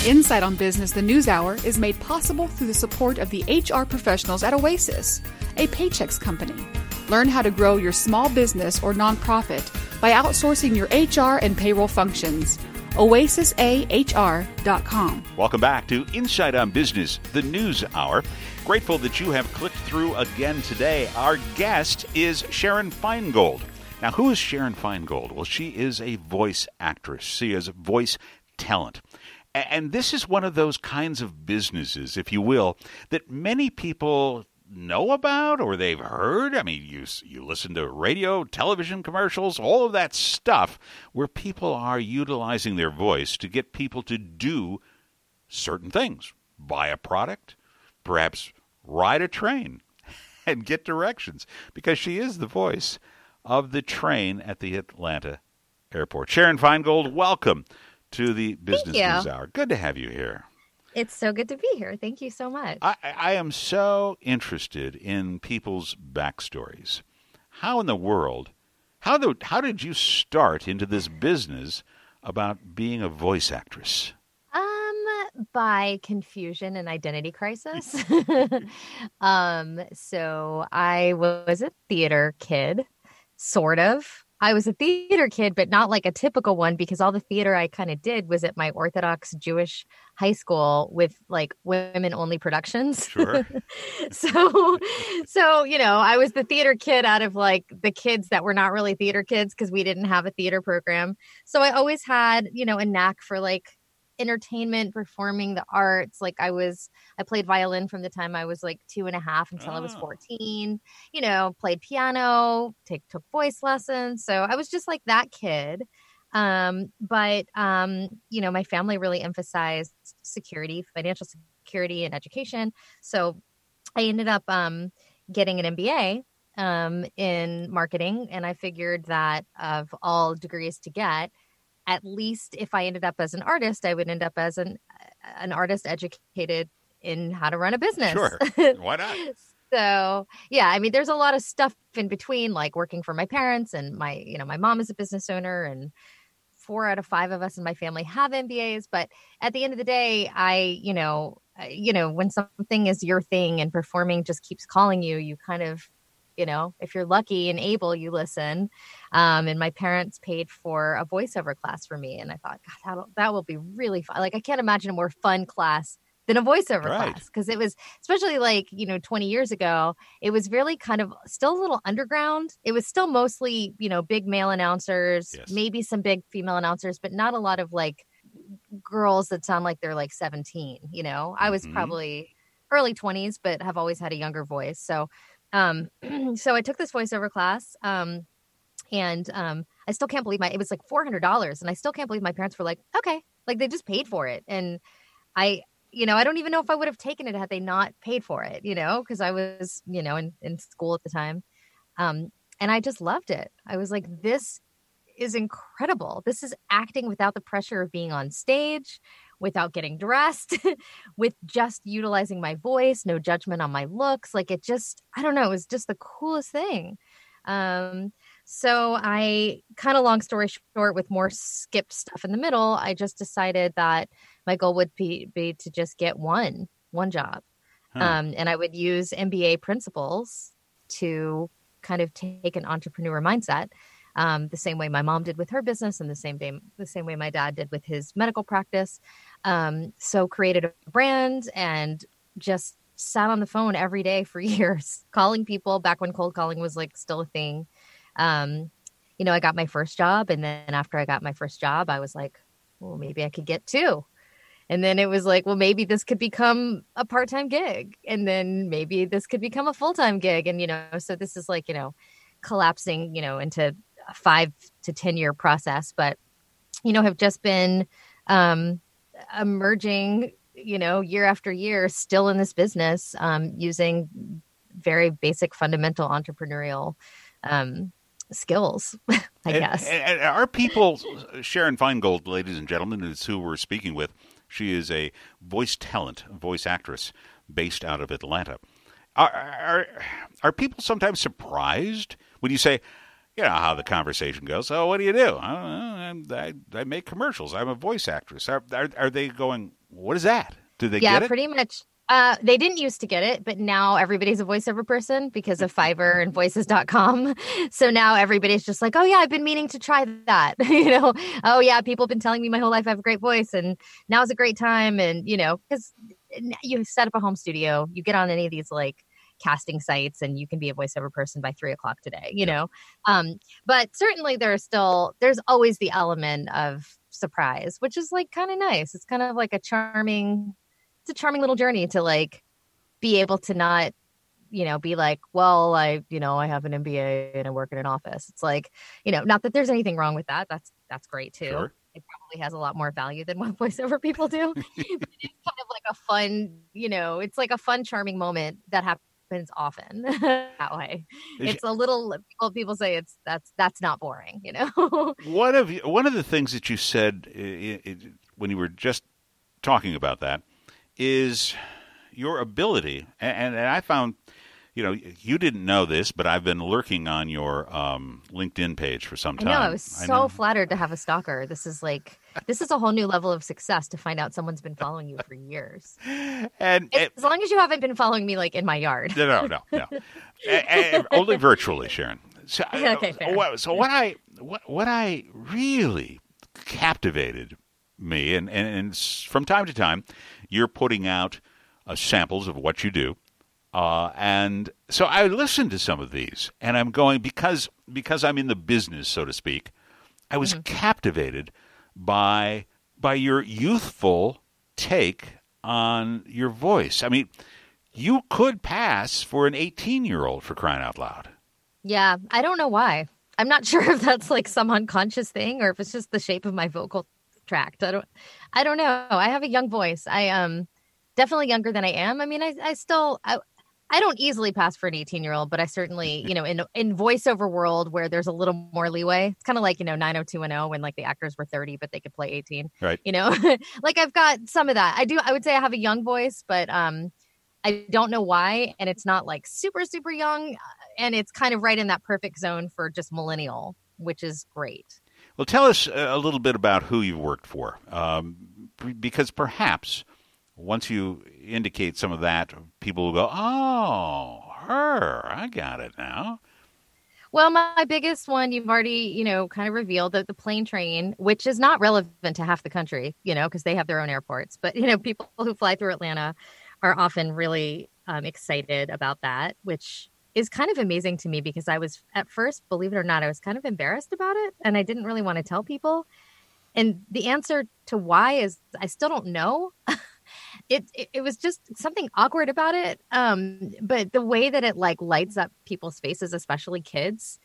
Insight on Business, the News Hour, is made possible through the support of the HR professionals at Oasis, a Paychex company. Learn how to grow your small business or nonprofit by outsourcing your HR and payroll functions. OasisAHR.com. Welcome back to Insight on Business, the News Hour. Grateful that you have clicked through again today. Our guest is Sharon Feingold. Now, who is Sharon Feingold? Well, she is a voice actress. She is voice talent. And this is one of those kinds of businesses, if you will, that many people know about or they've heard. I mean, you listen to radio, television commercials, all of that stuff where people are utilizing their voice to get people to do certain things. Buy a product, perhaps ride a train and get directions, because she is the voice of the train at the Atlanta airport. Sharon Feingold, welcome to the Business News Hour. Good to have you here. It's so good to be here. Thank you so much. I am so interested in people's backstories. How in the world, how did you start into this business about being a voice actress? By confusion and identity crisis. So I was a theater kid, sort of. I was a theater kid, but not like a typical one, because all the theater I kind of did was at my Orthodox Jewish high school with like women only productions. Sure. So, I was the theater kid out of like the kids that were not really theater kids because we didn't have a theater program. So I always had, a knack for like entertainment, performing the arts. Like I played violin from the time I was like 2.5 until I was 14, played piano, took voice lessons. So I was just like that kid. But my family really emphasized security, financial security and education. So I ended up getting an MBA in marketing. And I figured that of all degrees to get, at least if I ended up as an artist, I would end up as an artist educated in how to run a business. Sure. Why not? So, yeah, I mean, there's a lot of stuff in between, like working for my parents, and my mom is a business owner, and 4 out of 5 of us in my family have MBAs. But at the end of the day, when something is your thing and performing just keeps calling you, you kind of, if you're lucky and able, you listen. And my parents paid for a voiceover class for me. And I thought, God, that will be really fun. Like, I can't imagine a more fun class than a voiceover class. Because it was, especially like, 20 years ago, it was really kind of still a little underground. It was still mostly, big male announcers, yes, maybe some big female announcers, but not a lot of like girls that sound like they're like 17. I was probably early 20s, but have always had a younger voice. So so I took this voiceover class, and I still can't believe it was like $400, and I still can't believe my parents were like, okay, like they just paid for it. And I don't even know if I would have taken it had they not paid for it, because I was, in school at the time. And I just loved it. I was like, this is incredible. This is acting without the pressure of being on stage, without getting dressed, with just utilizing my voice, no judgment on my looks. Like it just, I don't know, it was just the coolest thing. So I kind of, long story short, with more skipped stuff in the middle, I just decided that my goal would be to just get one job. And I would use MBA principles to kind of take an entrepreneur mindset. The same way my mom did with her business, and the same way my dad did with his medical practice. So created a brand and just sat on the phone every day for years, calling people back when cold calling was like still a thing. I got my first job, and then after I got my first job, I was like, well, maybe I could get 2. And then it was like, well, maybe this could become a part-time gig, and then maybe this could become a full-time gig. And, so this is like, collapsing, into a 5 to 10 year process, but, have just been emerging, year after year, still in this business, using very basic fundamental entrepreneurial skills, I guess. And our people, Sharon Feingold, ladies and gentlemen, is who we're speaking with. She is a voice talent, voice actress based out of Atlanta. Are people sometimes surprised when you say, how the conversation goes? So what do you do? I make commercials. I'm a voice actress. Are they going, What is that? Did they Yeah, get it? pretty much. They didn't used to get it, but now everybody's a voiceover person because of Fiverr and voices.com. So now everybody's just like, oh yeah, I've been meaning to try that. Oh yeah, people have been telling me my whole life I have a great voice and now's a great time. And, because you set up a home studio, you get on any of these like casting sites and you can be a voiceover person by 3:00 today, but certainly there's always the element of surprise, which is like kind of nice. It's kind of like a charming little journey to like be able to not, be like, well, I have an MBA and I work in an office. It's like, not that there's anything wrong with that. That's great too. Sure. It probably has a lot more value than what voiceover people do. But it's kind of like a fun, it's like a fun, charming moment that happens often that way. It's a little, people say that's not boring, One of the things that you said when you were just talking about that is your ability, and I found, you didn't know this, but I've been lurking on your LinkedIn page for some time. I know, I was so flattered to have a stalker. This is a whole new level of success to find out someone's been following you for years. And as long as you haven't been following me like in my yard. No. Only virtually, Sharon. So, okay, fair. So what I really captivated me, and from time to time, you're putting out samples of what you do, and so I listened to some of these, and I'm going because I'm in the business, so to speak. I was captivated by your youthful take on your voice. I mean, you could pass for an 18-year-old, for crying out loud. Yeah, I don't know why. I'm not sure if that's like some unconscious thing or if it's just the shape of my vocal tract. I don't know. I have a young voice. I am definitely younger than I am. I mean, I don't easily pass for an 18-year-old, but I certainly, in voiceover world where there's a little more leeway, it's kind of like, 90210 when like the actors were 30, but they could play 18, right? Like I've got some of that. I would say I have a young voice, but I don't know why. And it's not like super, super young. And it's kind of right in that perfect zone for just millennial, which is great. Well, tell us a little bit about who you've worked for, because perhaps once you indicate some of that, people will go, oh, her, I got it now. Well, my biggest one, you've already, kind of revealed that the plane train, which is not relevant to half the country, because they have their own airports. But, people who fly through Atlanta are often really excited about that, which is kind of amazing to me because I was at first, believe it or not, I was kind of embarrassed about it and I didn't really want to tell people. And the answer to why is I still don't know. It was just something awkward about it. But the way that it like lights up people's faces, especially kids,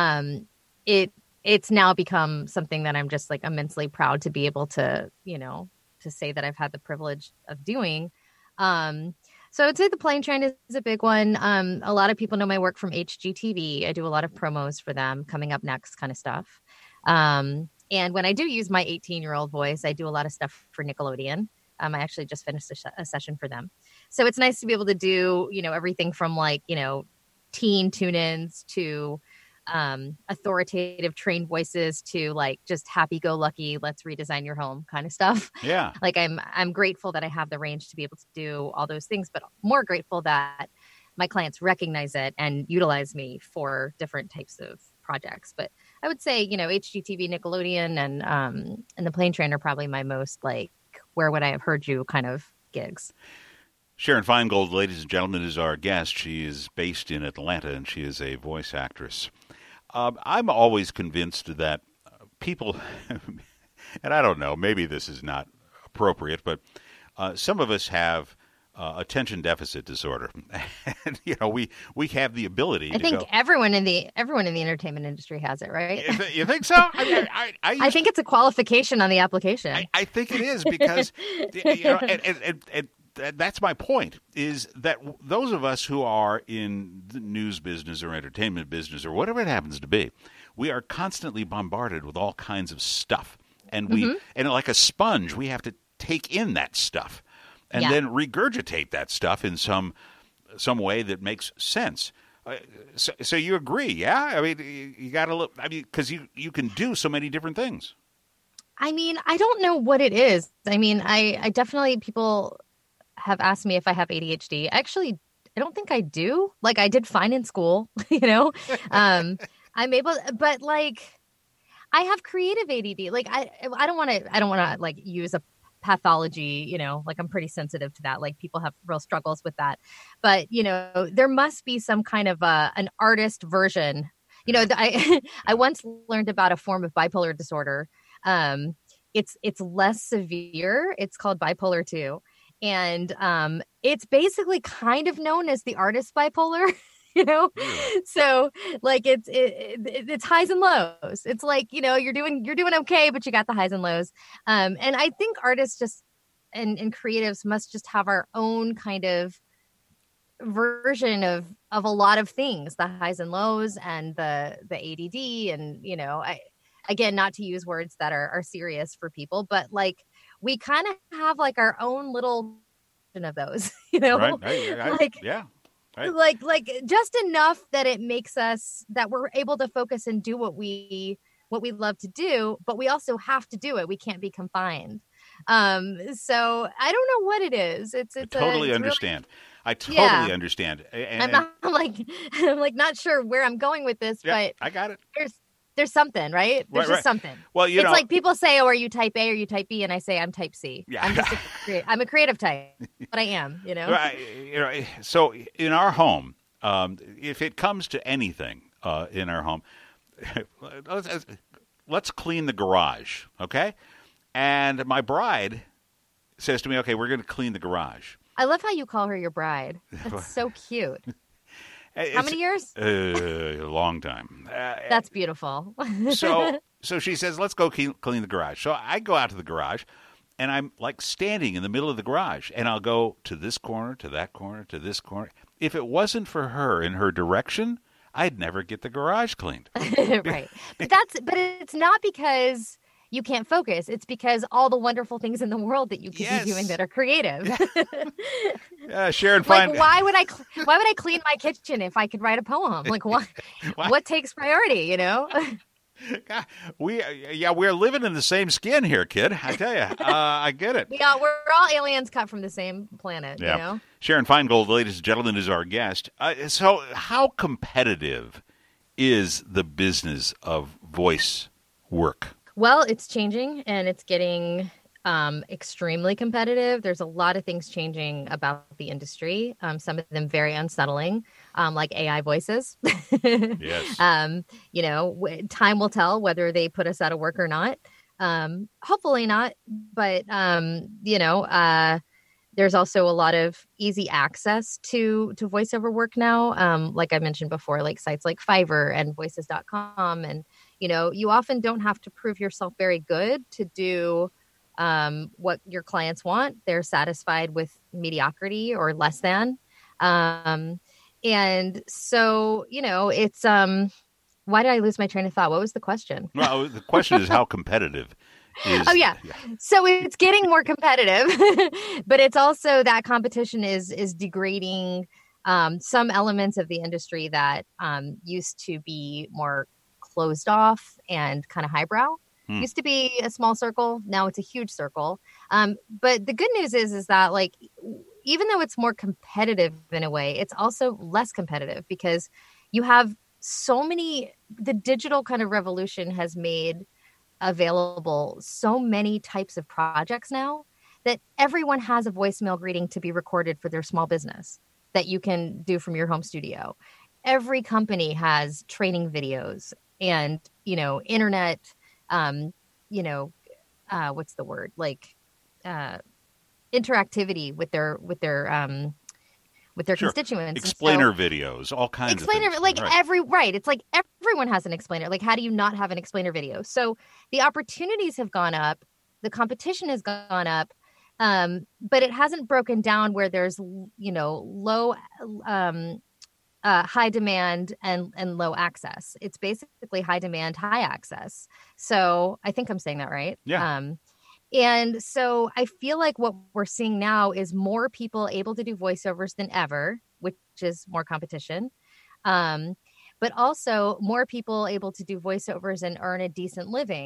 it's now become something that I'm just like immensely proud to be able to, to say that I've had the privilege of doing. So I would say the plane train is a big one. A lot of people know my work from HGTV. I do a lot of promos for them, coming up next kind of stuff. And when I do use my 18-year-old voice, I do a lot of stuff for Nickelodeon. I actually just finished a session for them. So it's nice to be able to do, everything from like, teen tune-ins to authoritative trained voices to like just happy-go-lucky, let's redesign your home kind of stuff. Yeah. Like I'm grateful that I have the range to be able to do all those things, but more grateful that my clients recognize it and utilize me for different types of projects. But I would say, HGTV, Nickelodeon, and the plane train are probably my most like, where would I have heard you kind of gigs. Sharon Feingold, ladies and gentlemen, is our guest. She is based in Atlanta, and she is a voice actress. I'm always convinced that people, and I don't know, maybe this is not appropriate, but some of us have attention deficit disorder, and we have the ability. I think everyone in the entertainment industry has it, right? You think so? I think it's a qualification on the application. I think it is because and that's my point, is that those of us who are in the news business or entertainment business or whatever it happens to be, we are constantly bombarded with all kinds of stuff. And and like a sponge, we have to take in that stuff and then regurgitate that stuff in some way that makes sense. So you agree, yeah? I mean, you got to look, because you can do so many different things. I mean, I don't know what it is. I mean, I definitely, people have asked me if I have ADHD. Actually, I don't think I do. Like, I did fine in school, you know. I'm able, but like, I have creative ADD. Like, I don't want to like use a pathology, you know, like I'm pretty sensitive to that. Like, people have real struggles with that. But, you know, there must be some kind of an artist version. You know, I once learned about a form of bipolar disorder. It's less severe. It's called bipolar 2. And it's basically kind of known as the artist bipolar, you know? So like it's highs and lows. It's like, you know, you're doing okay, but you got the highs and lows. And I think artists just and creatives must just have our own kind of version of a lot of things, the highs and lows and the ADD. And, you know, again, not to use words that are serious for people, but like we kind of have like our own little version of those, you know, right. like, yeah. Right. Like just enough that it makes us that we're able to focus and do what we love to do, but we also have to do it. We can't be confined. So I don't know what it is. I totally understand. I totally understand. And I'm like not sure where I'm going with this, but I got it. There's something, right? There's just something. Well, it's like people say, "Oh, are you type A or you type B?" And I say, "I'm type C." Yeah. I'm a creative type, but I am, you know. So in our home, if it comes to anything in our home, let's clean the garage, okay? And my bride says to me, "Okay, we're going to clean the garage." I love how you call her your bride. That's so cute. How many years? A long time. That's beautiful. So she says, let's go clean the garage. So I go out to the garage, and I'm like standing in the middle of the garage, and I'll go to this corner, to that corner, to this corner. If it wasn't for her in her direction, I'd never get the garage cleaned. Right. But it's not because you can't focus. It's because all the wonderful things in the world that you could be doing that are creative. Sharon Fine. Like, why would I clean my kitchen if I could write a poem? Like, what takes priority, you know? We're living in the same skin here, kid. I tell you, I get it. We're all aliens cut from the same planet, yeah. You know? Sharon Feingold, ladies and gentlemen, is our guest. So how competitive is the business of voice work? Well, it's changing, and it's getting extremely competitive. There's a lot of things changing about the industry, some of them very unsettling, like AI voices. Yes. You know, time will tell whether they put us out of work or not. Hopefully not. But, you know, there's also a lot of easy access to voiceover work now. Like I mentioned before, like sites like Fiverr and voices.com. And, you know, you often don't have to prove yourself very good to do what your clients want. They're satisfied with mediocrity or less than. And so, you know, it's why did I lose my train of thought? What was the question? Well, the question is how competitive is. Oh, yeah. So it's getting more competitive, but it's also that competition is degrading some elements of the industry that used to be more closed off and kind of highbrow. Used to be a small circle. Now it's a huge circle. But the good news is that, like, even though it's more competitive in a way, it's also less competitive because you have so many, the digital kind of revolution has made available so many types of projects now that everyone has a voicemail greeting to be recorded for their small business that you can do from your home studio. Every company has training videos and, you know, internet, you know, what's the word? Like, interactivity with their constituents. Explainer videos, all kinds of things. Like it's like everyone has an explainer. Like, how do you not have an explainer video? So the opportunities have gone up, the competition has gone up, but it hasn't broken down where there's, you know, low, high demand and low access. It's basically high demand, high access. So I think I'm saying that right. Yeah. And so I feel like what we're seeing now is more people able to do voiceovers than ever, which is more competition. But also more people able to do voiceovers and earn a decent living.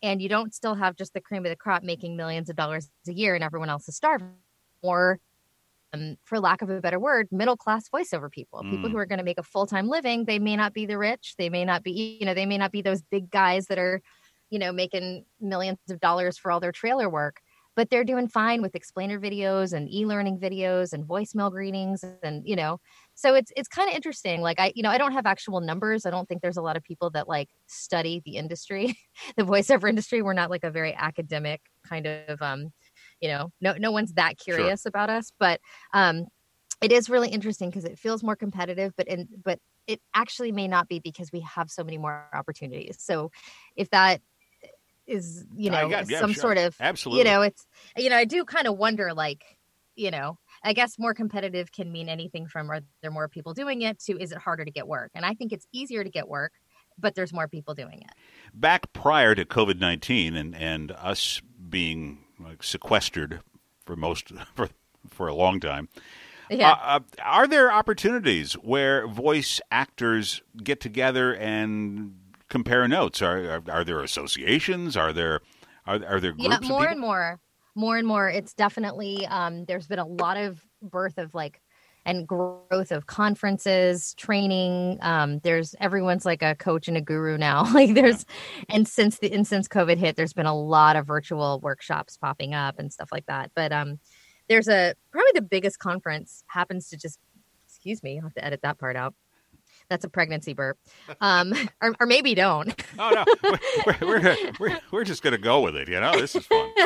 and you don't still have just the cream of the crop making millions of dollars a year and everyone else is starving, or for lack of a better word, middle class voiceover people who are going to make a full-time living. They may not be the rich. They may not be, they may not be those big guys that are, making millions of dollars for all their trailer work, but they're doing fine with explainer videos and e-learning videos and voicemail greetings. And, so it's kind of interesting. Like I don't have actual numbers. I don't think there's a lot of people that like study the industry, the voiceover industry. We're not like a very academic kind of, no one's that curious about us, but it is really interesting because it feels more competitive, but it actually may not be because we have so many more opportunities. So if that is, sort of, absolutely, it's, I do kind of wonder, like, I guess more competitive can mean anything from, are there more people doing it, to is it harder to get work? And I think it's easier to get work, but there's more people doing it. Back prior to COVID-19 and us being like sequestered for a long time, are there opportunities where voice actors get together and compare notes? Are there associations? Are there groups? Yeah, more and more. It's definitely there's been a lot of birth of and growth of conferences, training. Everyone's like a coach and a guru now. And since COVID hit, there's been a lot of virtual workshops popping up and stuff like that. But there's probably the biggest conference happens to just, excuse me, I'll have to edit that part out. That's a pregnancy burp. Or maybe don't. Oh, no. We're just going to go with it. This is fun.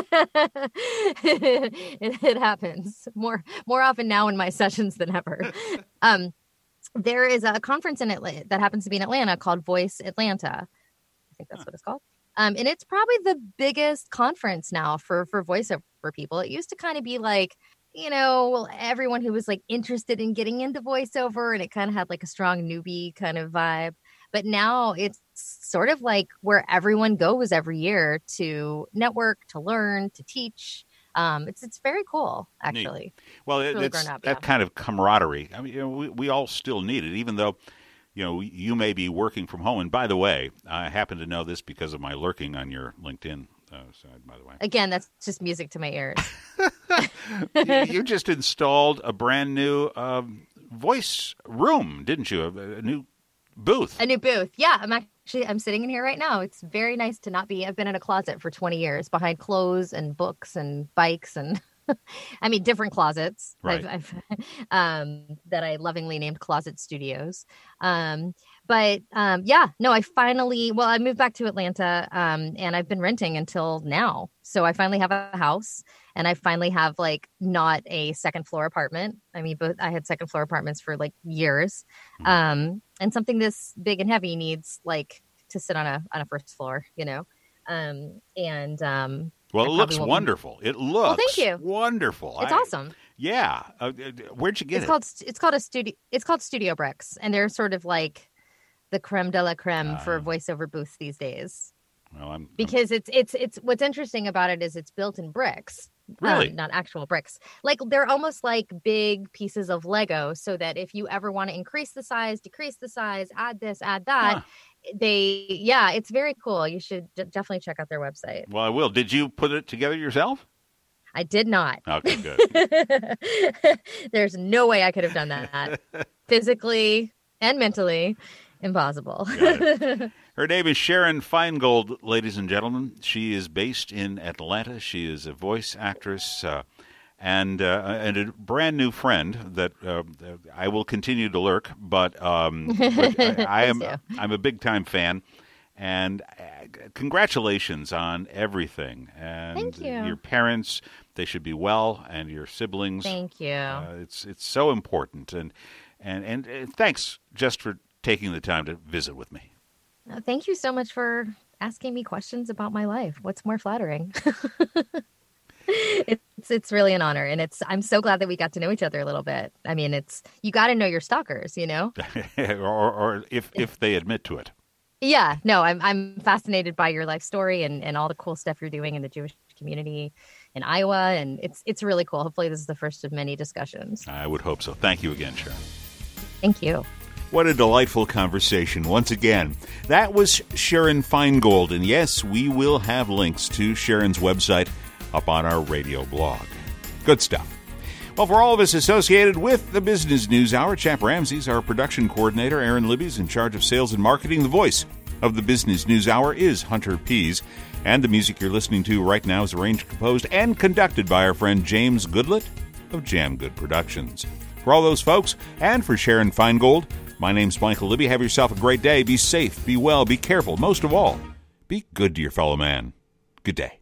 It happens more often now in my sessions than ever. There is a conference in Atlanta that happens to be in Atlanta called Voice Atlanta. I think that's what it's called. And it's probably the biggest conference now for voiceover people. It used to kind of be like, everyone who was like interested in getting into voiceover, and it kind of had like a strong newbie kind of vibe. But now it's sort of like where everyone goes every year to network, to learn, to teach. It's very cool, actually. Neat. Well, it's that kind of camaraderie. I mean, we all still need it, even though, you may be working from home. And by the way, I happen to know this because of my lurking on your LinkedIn side, by the way. Again, that's just music to my ears. You just installed a brand new voice room, didn't you? A new booth. A new booth. Yeah, I'm sitting in here right now. It's very nice to not be. I've been in a closet for 20 years behind clothes and books and bikes and different closets. Right. That I lovingly named Closet Studios. I moved back to Atlanta and I've been renting until now. So I finally have a house and I finally have not a second floor apartment. But I had second floor apartments for years. And something this big and heavy needs to sit on a first floor, Well, it looks wonderful. It looks thank you. Wonderful. It's awesome. Yeah. Where'd you get it? It's called Studio Bricks, and they're sort of like the creme de la creme for voiceover booths these days. Well, because it's what's interesting about it is it's built in bricks. Really? Not actual bricks. They're almost like big pieces of Lego, so that if you ever want to increase the size, decrease the size, add this, add that, it's very cool. You should definitely check out their website. Well, I will. Did you put it together yourself? I did not. Okay, good. There's no way I could have done that. Physically and mentally, impossible. Her name is Sharon Feingold, ladies and gentlemen. She is based in Atlanta. She is a voice actress and a brand new friend that I will continue to lurk, but I'm a big time fan. And congratulations on everything. And thank you. Your parents, they should be well, and your siblings. Thank you. It's so important. And thanks just for taking the time to visit with me. Thank you so much for asking me questions about my life. What's more flattering? It's really an honor, and I'm so glad that we got to know each other a little bit. You got to know your stalkers, or if they admit to it. Yeah, no, I'm fascinated by your life story and all the cool stuff you're doing in the Jewish community in Iowa, and it's really cool. Hopefully, this is the first of many discussions. I would hope so. Thank you again, Sharon. Thank you. What a delightful conversation once again. That was Sharon Feingold, and yes, we will have links to Sharon's website up on our radio blog. Good stuff. Well, for all of us associated with the Business News Hour, Chap Ramsey's our production coordinator. Aaron Libby's in charge of sales and marketing. The voice of the Business News Hour is Hunter Pease. And the music you're listening to right now is arranged, composed, and conducted by our friend James Goodlett of Jam Good Productions. For all those folks, and for Sharon Feingold, my name's Michael Libby. Have yourself a great day. Be safe, be well, be careful. Most of all, be good to your fellow man. Good day.